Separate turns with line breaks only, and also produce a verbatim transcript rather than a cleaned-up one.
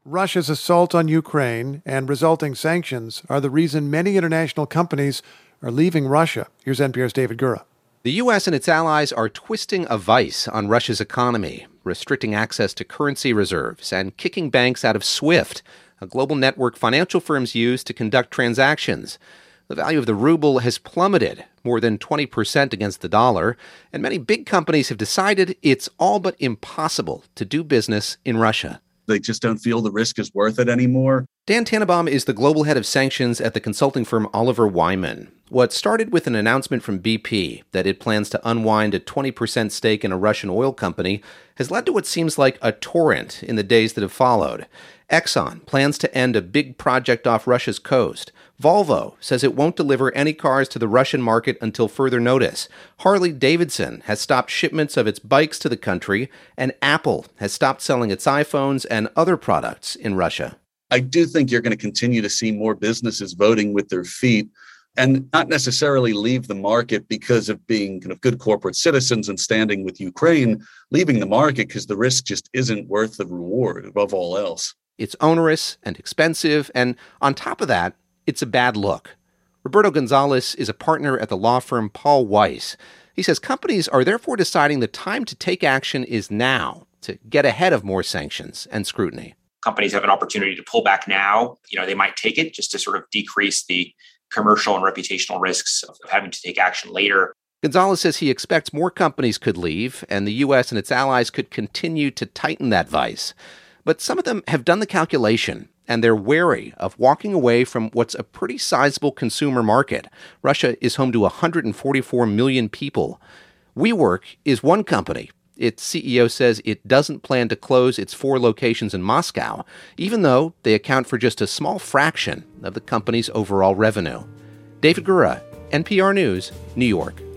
Russia's assault on Ukraine and resulting sanctions are the reason many international companies are leaving Russia. Here's N P R's David Gura.
The U S and its allies are twisting a vice on Russia's economy, restricting access to currency reserves and kicking banks out of SWIFT, a global network financial firms use to conduct transactions. The value of the ruble has plummeted more than twenty percent against the dollar, and many big companies have decided it's all but impossible to do business in Russia.
They just don't feel the risk is worth it anymore.
Dan Tannenbaum is the global head of sanctions at the consulting firm Oliver Wyman. What started with an announcement from B P that it plans to unwind a twenty percent stake in a Russian oil company has led to what seems like a torrent in the days that have followed. Exxon plans to end a big project off Russia's coast. Volvo says it won't deliver any cars to the Russian market until further notice. Harley-Davidson has stopped shipments of its bikes to the country, and Apple has stopped selling its iPhones and other products in Russia.
I do think you're going to continue to see more businesses voting with their feet and not necessarily leave the market because of being kind of good corporate citizens and standing with Ukraine, leaving the market because the risk just isn't worth the reward above all else.
It's onerous and expensive, and on top of that, it's a bad look. Roberto Gonzalez is a partner at the law firm Paul Weiss. He says companies are therefore deciding the time to take action is now to get ahead of more sanctions and scrutiny.
Companies have an opportunity to pull back now. You know, they might take it just to sort of decrease the commercial and reputational risks of having to take action later.
Gonzalez says he expects more companies could leave, and the U S and its allies could continue to tighten that vice. But some of them have done the calculation, and they're wary of walking away from what's a pretty sizable consumer market. Russia is home to one hundred forty-four million people. WeWork is one company. Its C E O says it doesn't plan to close its four locations in Moscow, even though they account for just a small fraction of the company's overall revenue. David Gura, N P R News, New York.